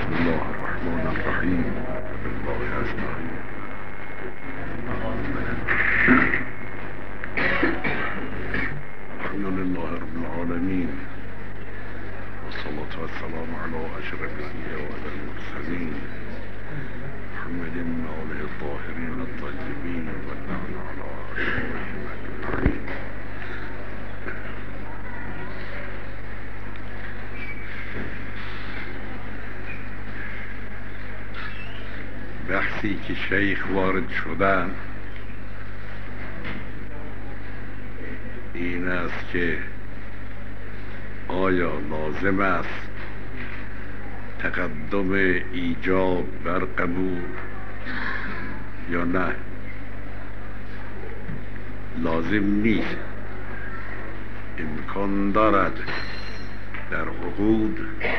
بسم الله الرحمن الرحیم بالله نستعین. الحمد لله رب العالمین والصلاة والسلام على أشرف الأنبياء والمرسلين محمد وآله الطاهرين الطيبين واللعن على أعدائهم أجمعين. بحثی که شیخ وارد شدن این است که آیا لازم است تقدم ایجاب بر قبول یا نه؟ لازم نیست، امکان دارد در عقود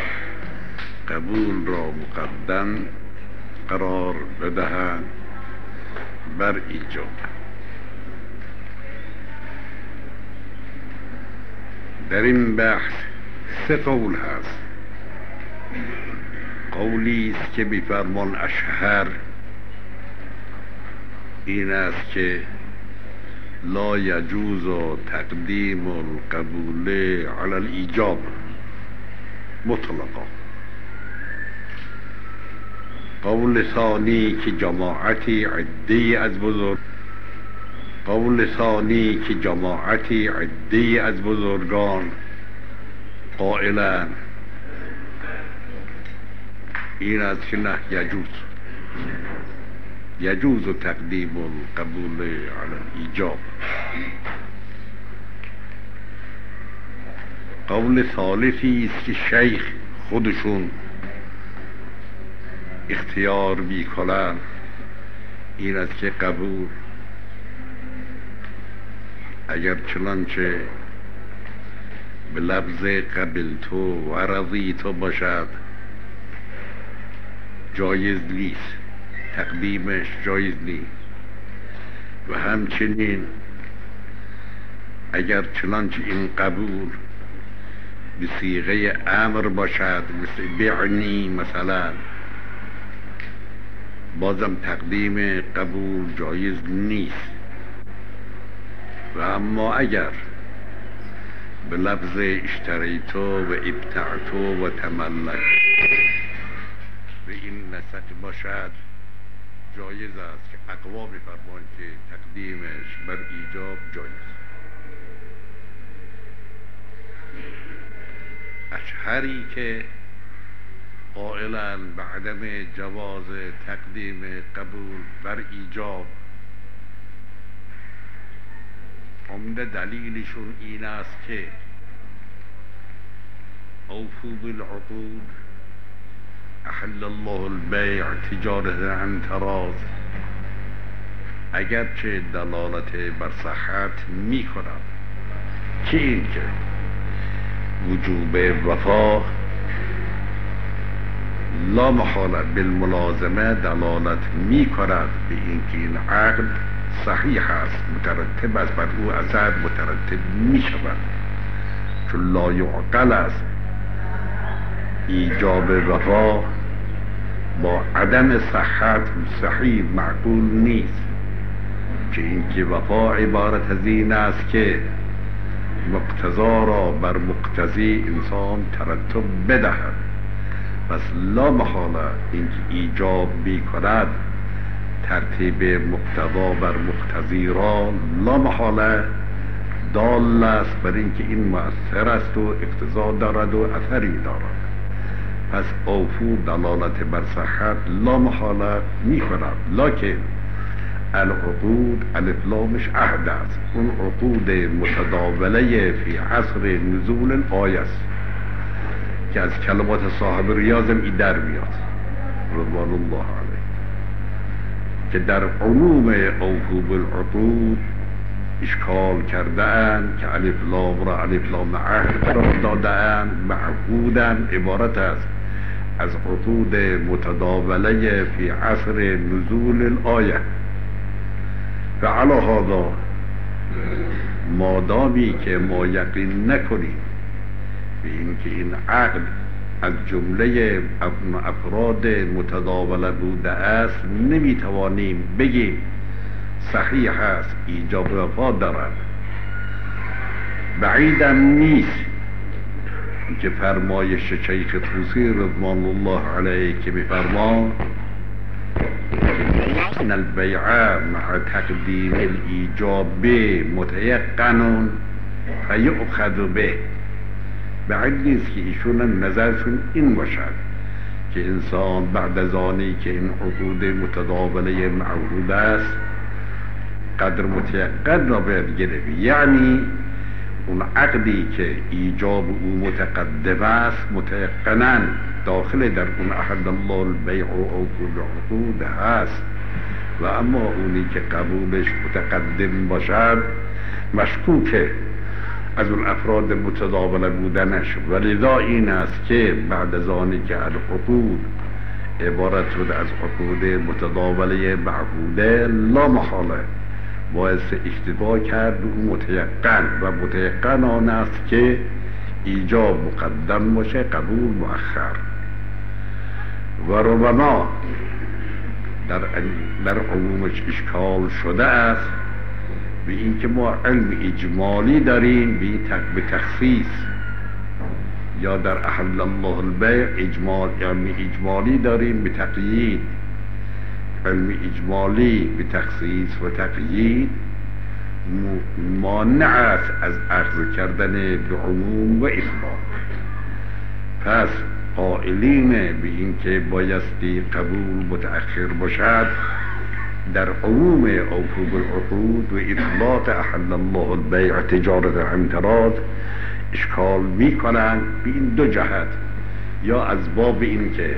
قبول را مقدم قرار بدهند بر ایجاب. در این بحث سه قول هست. قولی است که بی فرمان اشهر این است که لا یجوز تقدیم القبول علی الایجاب مطلقا. قول ثانی که جماعتی عدی از بزرگان قائلن این است که نه یجوز تقدیم القبول علی الایجاب. قول ثالثی است که شیخ خودشون اختیار میکنن این است که قبول اگر چنانچه به لفظ قبلتو و رضیتو باشد جایز نیست، تقدیمش جایز نیست. و همچنین اگر چنانچه این قبول به صیغه امر باشد مثل بعنی مثلا بازم تقدیم قبول جایز نیست. و اما اگر به لفظ اشتریتو و ابتعتو و تملک به این نسق باشد جایز است که اقوا بفرمایند که تقدیمش بر ایجاب جایز. اشهری که قائلن به عدم جواز تقدیم قبول بر ایجاب عمده دلیلشون این است که اوفوا بالعقود احل الله البیع تجارة عن تراض. اگرچه دلالت بر صحت می کند که این که وجوب وفا لا محالت بالملازمه دلالت می کند به اینکه این عقد صحیح است، مترتب است بر او اثر مترتب می شود، چون لا یعقل است ایجاب وفا با عدم صحت صحیح معقول نیست. که اینکه وفا عبارت از این است که مقتضا را بر مقتضی انسان ترتب بدهد، پس لا محاله اینکه ایجاب می کند ترتیب مقتضا بر مقتضی را لا محاله دال است بر اینکه این مؤثر است و اقتضا دارد و اثری دارد. پس اوفو دلالت بر صحت لا محاله می کند. لکن العقود الف لامش عهد است. اون عقود متداوله فی عصر نزول الآیه است که از کلمات صاحب ریاضم ای در میاد رضوان الله علیه، که در عموم اوفو بالعقود اشکال کرده اند که الف لام را الف لام عهد قرار داده اند. معقودن عبارت است از عقود متداوله فی عصر نزول الآیه. و علی هذا مادامی که ما یقین نکنیم به اینکه این عقد از جمله افراد متداول بوده است نمیتوانیم بگیم صحیح است، ایجاب وفا دارد. بعیدم نیست که فرمایش شیخ طوسی رضوان الله علیه که می‌فرماید ان البیع مع تقدیم الایجاب متیقن فیؤخذ به، بعید نیست که ایشون نظرشون این باشد که انسان بعد از آنی که این عقود متداوله معهود است قدر متیقن را باید گرفت، یعنی اون عقدی که ایجاب او متقدم است متیقناً داخل در اون احل الله البیع و اوفوا العقود هست، و اما اونی که قبولش متقدم باشد مشکوکه از اون افراد متداوله بودنش. ولذا این است که بعد از آنی که العقود عبارت شده از عقود متداوله معهوده لا محاله باعث اکتفا کرد اون متیقن، و متیقن آن است که ایجاب مقدم باشه قبول مؤخر. و ربما در عمومش اشکال شده است به این که ما علم اجمالی داریم به تخصیص، یا در احل الله البیع علم اجمالی داریم به تقیید. علم اجمالی به تخصیص و تقیید مانع است از اخذ کردن به عموم و اطلاق. پس قائلین به این که بایستی قبول متأخر باشد در عموم اوفوا بالعقود و اطلاق احل الله البیع تجارت امتراض اشکال می کنند به این دو جهت، یا از باب این که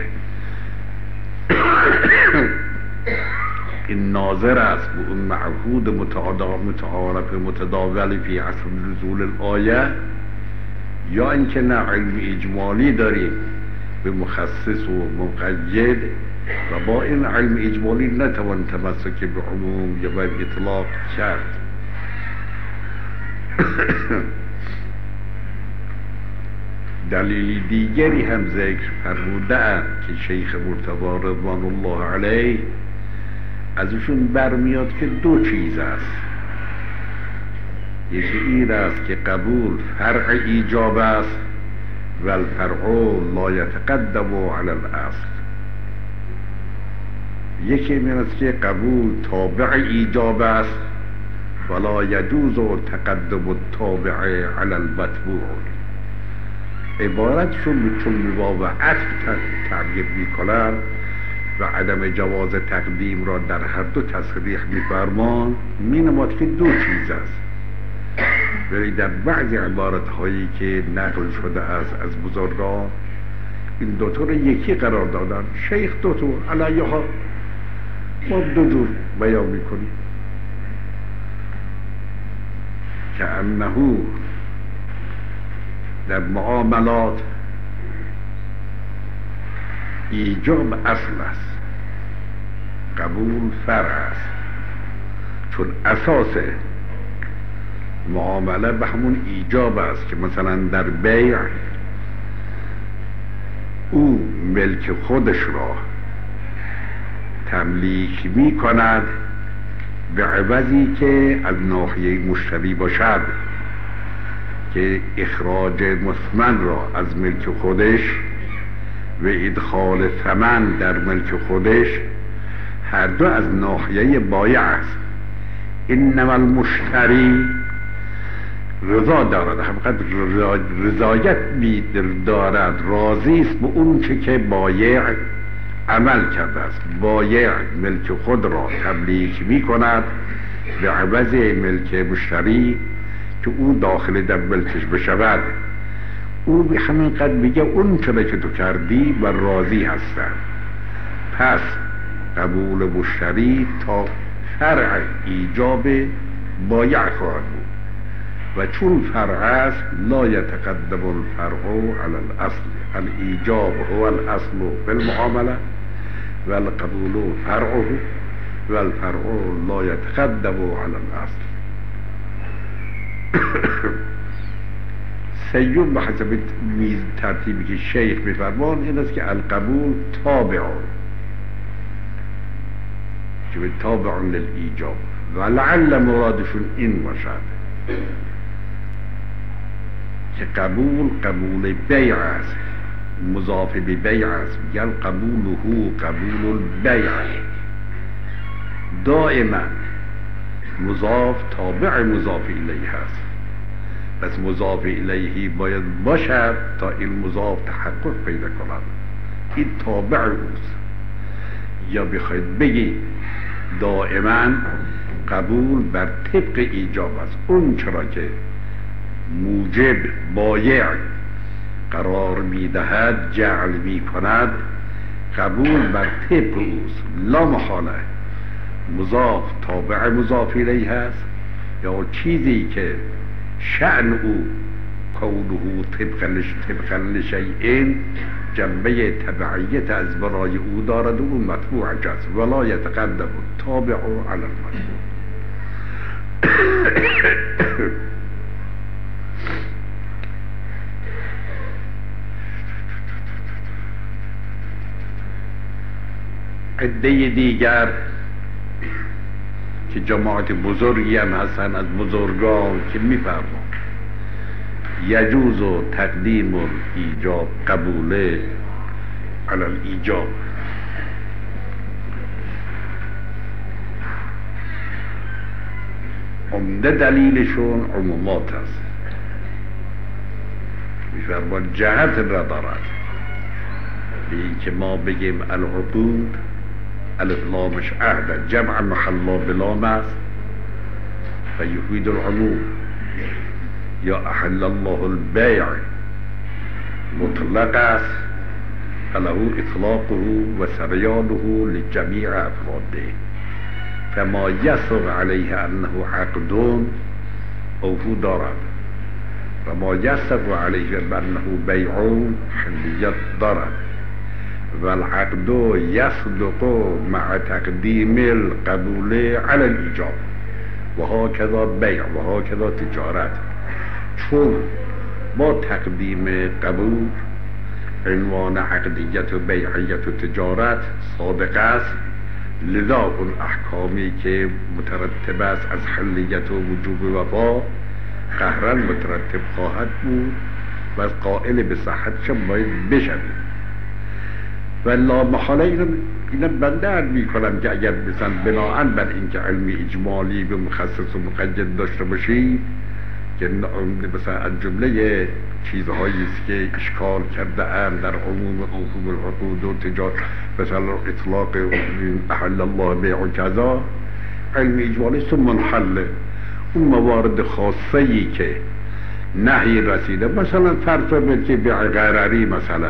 این ناظر است به اون معهود متعارف متداول فی عصر نزول الآیه، یا اینکه نه علم اجمالی داریم به مخصص و مقید و با این علم اجمالی نتوان تمسک به عموم یا به اطلاق کرد. دلیل دیگری هم ذکر فرمودند که شیخ مرتضی رضوان الله علیه ازشون برمیاد که دو چیز است. یکی این است که قبول فرع ایجاب است و الفرع لا یتقدم علی الاصل. یکی این است که قبول تابع ایجاب است ولا یجوز تقدم التابع علی المتبوع. عبارتشون چون باب عطف تعبیر میکنن و عدم جواز تقدیم را در هر دو تصریح می‌فرمایند، می‌نماید که دو چیز است. ولی در بعضی عبارت هایی که نقل شده است از بزرگان این دو تا را یکی قرار دادن. شیخ دو تا علیه ها ما دو جور بیان میکنیم که انه در معاملات ایجاب اصل است، قبول فرع است، چون اساس معامله به همون ایجاب است که مثلا در بیع او ملک خودش را تملیک می کند به عوضی که از ناحیه مشتری باشد که اخراج مثمن را از ملک خودش و ادخال ثمن در ملک خودش هر دو از ناحیه بایع است. انما المشتری رضا دارد، حقیقت رضایت دارد، راضی است به اون که بایع عمل کرده است. بایع ملک خود را تملیک می کند به عوض ملک مشتری که او داخل در ملکش بشود. او به همین قدر میگه اون چرا که تو کردی و راضی هستن. پس قبول مشتری تا فرع ایجاب بایع خواهد بود و چون فرع است لا یتقدم الفرع علی الاصل. الایجاب هو الاصل فی المعامله و القبول فرعه و الفرع لا یتقدم علی الاصل. سیوم به حسب میز ترتیبی که شیخ میفرمان این است که القبول تابع که به تابع للایجاب و لعل مرادشون این باشد که قبول بیع است، مضاف به بیع است، میگن قبوله قبول البیع. دائما مضاف تابع مضاف الیه هست، پس مضاف الیه باید باشد تا این مضاف تحقق پیدا کند، این تابع اوست. یا بخواید بگید دائما قبول بر طبق ایجاب است، اون چرا که موجب بایع قرار میدهد جعل میکند قبول بر طبق اوست، لا محاله مضاف تابع مضاف الیه هست یا چیزی که شأن او کونه طبقا لشیئین جنبه تبعیت از برای او دارد و اون مطبوع است ولا یتقدم التابع علی المطبوع. عده دیگر که جماعت بزرگی هم هستن از بزرگان که میفرمان یجوز و تقدیم ایجاب قبوله علی الایجاب. عمده دلیلشون عمومات است، میفرمان جهت را دارد به این که ما بگیم العقود الف لامش عهد جمع محلا بلام است و یفید العموم، یا احل الله البیع مطلق است فله اطلاقه و سریانه لجمیع افراده فما یسر علیه انه عقد اوفو دارد و ما یسر علیه انه بیع حلیت دارد و العقد یصدق مع تقدیم القبول علی الایجاب و هاکذا بیع و هاکذا تجارت. چون با تقدیم قبول عنوان عقدیت و بیعیت و تجارت صادق است، لذا اون احکامی که مترتب است از حلیت و وجوب وفا قهرا مترتب خواهد بود و از قائل به صحتشم باید بشوید. و لا محاله اینم بنده عرض می کنم که اگر مثلا بناهن بر اینکه علم اجمالی به مخصص و مقید داشته باشید که مثلا از جمله چیزهایی است که اشکال کرده ام در عموم العقود و تجارت مثلا اطلاق احل الله بیع و کذا، علم اجمالی است منحله. اون موارد خاصه ای که نهی رسیده، مثلا فرض کنید که بیع غرری مثلا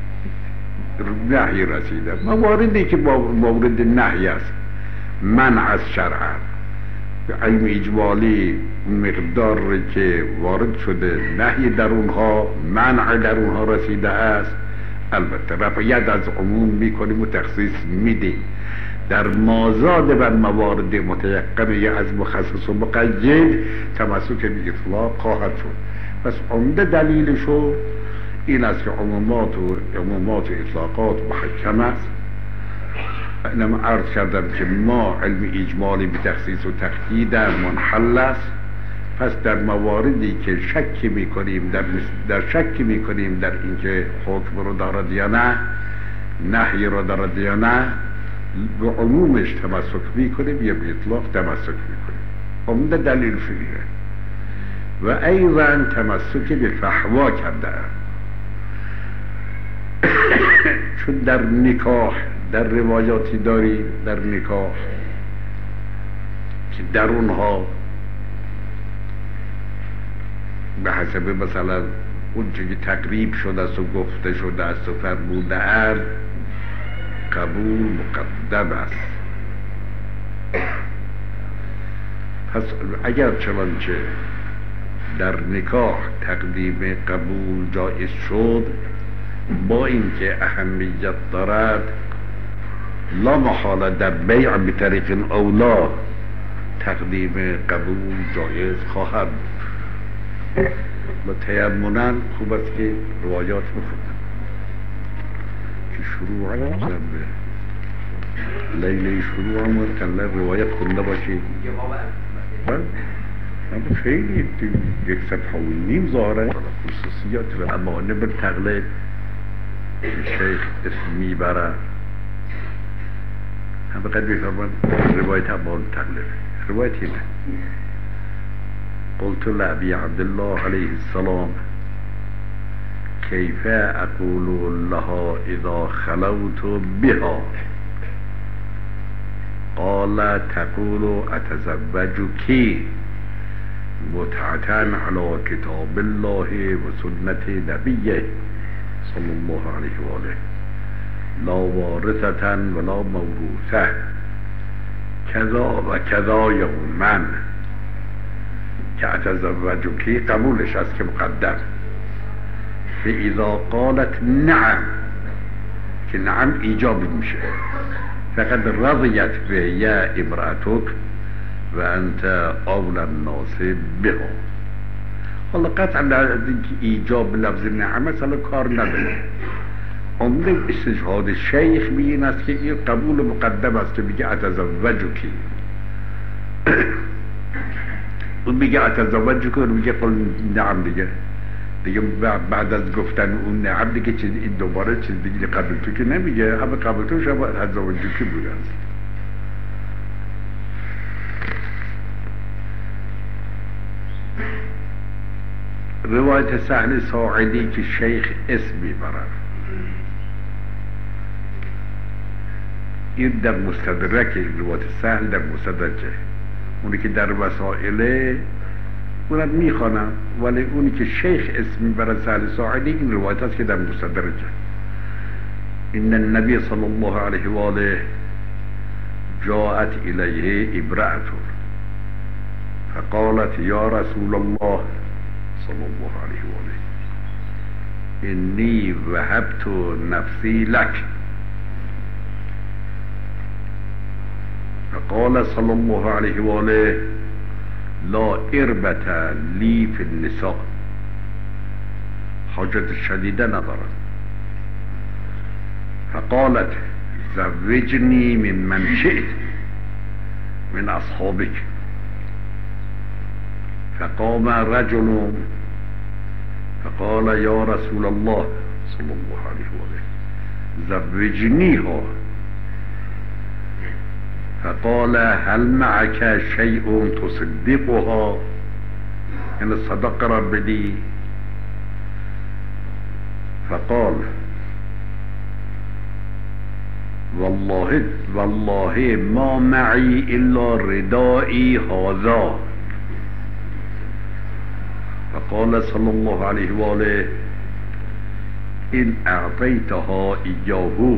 نهی رسیده، مواردی که مورد نهی است منع از شرعا، علم اجمالی مقدار که وارد شده نهی در اونها منع در اونها رسیده است، البته رفعیت از عموم میکنیم و تخصیص میدیم. در مازاد بر موارد متیقنه از مخصص و مقید تمسک به اطلاق خواهد شد. پس عمده دلیلشو این است که عمومات و اطلاقات محکم است. اینم عرض کردم که ما علم اجمالی به تخصیص و تقیید منحل است. پس در مواردی که شک میکنیم در شک میکنیم در اینکه حکم رو دارد یا نه، نهی رو دارد یا نه، به عمومش تمسک میکنیم یا به اطلاق تمسک میکنیم. عمده دلیل شدیده و ایضا تمسک به فحوا کرده. چون در نکاح در روایاتی داریم در نکاح که در اونها به حسب مثلا اون که تقریب شده است و گفته شده است و فرموده است قبول مقدم است. پس اگر چنانچه در نکاح تقدیم قبول جایز شد با اینکه اهمیت دارد، لا محاله در بیع به طریق اولا تقدیم قبول جایز خواهد. و تیمونن خوب است که روایات بخونن که شروع به لیله شروع هم کنله روایت خونده باشی اما خیلی یک صفحه و نیم ظاهره خصوصیات و امانه به تقلید شیخ اسم میبره هم بقید بفرمان روایت امان تقلید روایت اینه قلت لأبي عبد الله عليه السلام كيف أقول لها إذا خلوت بها قال تقول أتزوجك متعة على كتاب الله وسنة نبيه صلى الله عليه وآله لا وارثة ولا موروثة كذا وكذا يوما که اتزوجکی قبولش است که مقدم فاذا قالت نعم که نعم ایجابی میشه فقد رضیت به یا امرأتک و انت اول الناس بها حالا قطعا اینکه ایجاب لفظ نعم مثلا کار نداره عمده استشهاد شیخ این است که این قبول مقدم است که میگه اتزوجکی اون میگه اتزوج کن میگه قل نعم دیگه بعد از گفتن اون نعم دیگه چیز این دوباره چیز دیگه قبل تو که نمیگه همه قبل تو شما اتزوج که بوده است روایت سهل ساعدی که شیخ اسم میبرد این در مستدرک روایت سهل در مستدرکه اونی که در وسائله اونم میخوانم ولی اونی که شیخ اسم میبرد سهل ساعدی این روایت هست که در مستدرکه ان النبی صلی الله علیه و آله جاءت الیه امرأة فقالت یا رسول الله صلی الله علیه و آله انی وهبت نفسی لک فقال صلی الله علیه و آله لا اربة لی فی النساء حاجت شدیده ندارم فقالت زوجنی من شئت من اصحابک فقام رجل فقال یا رسول الله صلی الله علیه و آله زوجنیها فقال هل معك شيء تصدقها ان الصدق را بدی فقال والله ما معي الا ردائي هذا فقال صلى الله عليه وآله ان اعطيتها اياه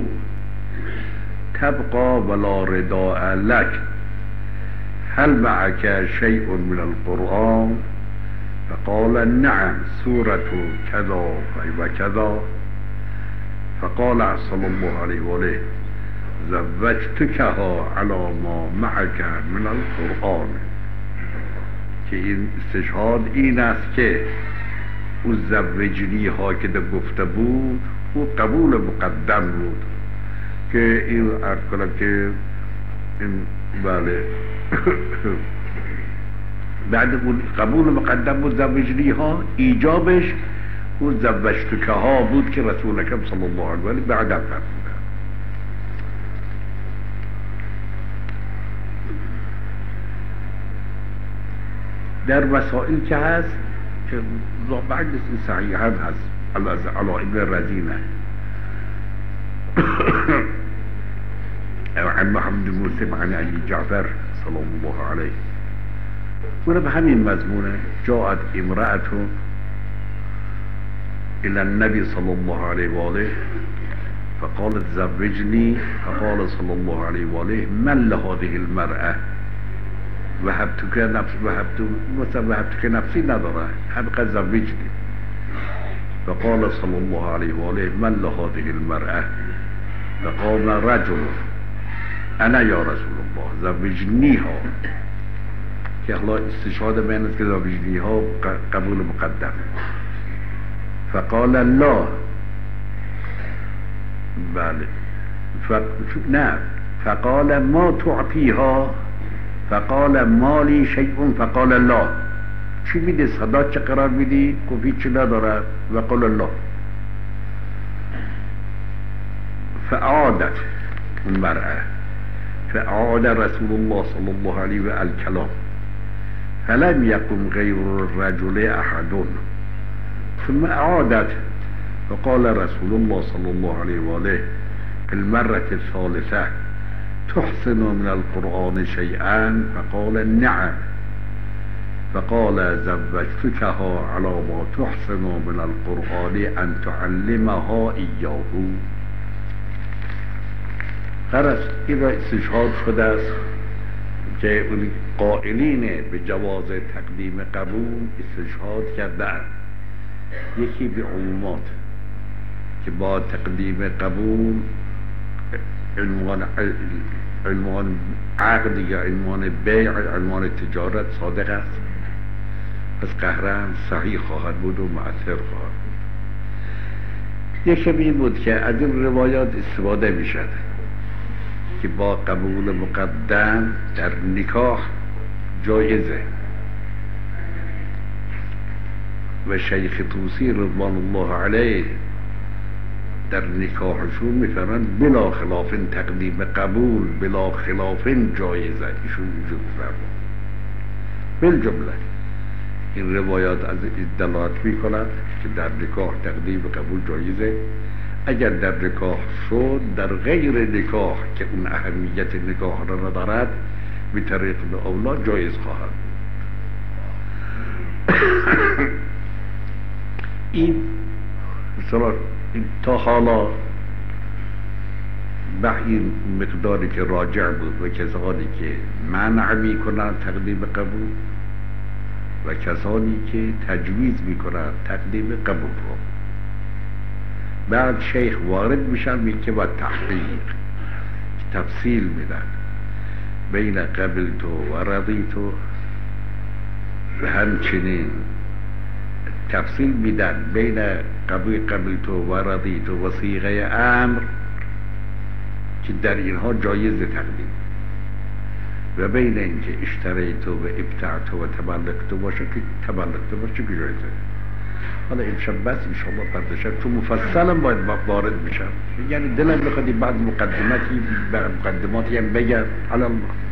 تبقى ولا رداء لك هل معك شيء من القرآن فقال نعم سورة كذا وكذا فقال صلى الله عليه وآله زوجتكها على ما معك من القرآن که این استشهاد این است که او زوجنی ها که در گفته بود او قبول مقدم بود که این عرض کنم که این بله بعد اون قبول مقدم بود زوجنی ها ایجابش اون زوجتکه ها بود که رسول اکرم صلی الله علیه و آله بعد فرمودند. در وسائل که هست که بعد این صحیح هم هست علی ابن رزینه عن محمد بن مسلم عن ابي جعفر صلى الله عليه ولا بهمين مضمونه جاءت امرأة الى النبي صلى الله عليه واله فقالت زوجني فقال صلى الله عليه واله من لهذه المرأة وهبتك نفسي نداره حبقى زوجني فقال صلى الله عليه واله من لهذه المرأة فقال رجل انا یا رسول الله زوجنیها که حالا استشهاد بین است که زاویجی ها قبول مقدم. فقال الله، بله نه، فقال ما تعطیها، فقال مالی شیء، فقال الله، چی میده؟ صدا چه قرار میدی؟ گفت چی ندارد. و قال الله. فعادت المرأة، فعاد رسول الله صلى الله عليه وسلم الكلام فلم يقم غير الرجل أحد، ثم أعادت فقال رسول الله صلى الله عليه وآله في المرة الثالثة تحسن من القرآن شيئا؟ فقال نعم. فقال زوجتكها على ما تحسن من القرآن أن تعلمها إياه. غرض این را استشهاد شده است که اون قائلین به جواز تقدیم قبول استشهاد کردن. یکی به عمومات که با تقدیم قبول عنوان عقد یا عنوان بیع، عنوان تجارت صادق است، پس قهرن صحیح خواهد بود و مؤثر خواهد بود. یکی این بود که از این روایات استفاده می شد که با قبول مقدم در نکاح جایزه و شیخ طوسی رضوان الله علیه در نکاحشون میفرمند بلا خلاف تقدیم قبول بلا خلاف جایزه. ایشون وجود فرمود. بالجمله این روایات از دلالت میکند که در نکاح تقدیم قبول جایزه. اگر در نکاح شد، در غیر نکاح که اون اهمیت نکاح را ندارد به طریق اولا جایز خواهد. این مثلا تا حالا به این مقداری که راجع بود و کسانی که منع میکنند تقدیم قبول و کسانی که تجویز میکنند تقدیم قبول رو، بعد شیخ وارد میشن میگه با تحقیق تفصیل میدن بین قبلت و رضیت و همچنین تفصیل میدن بین قبلت و رضیت و صیغه امر که در اینها جایز تقدیم و بین اینکه اشتریت و ابتعت و تملکت باشه که تملکت باشه که جایزه. حالا امشب بس انشاءالله پردشم تو مفصلم باید وارد میشم، یعنی دلم بخوادی بعد مقدماتی هم بگم على الله.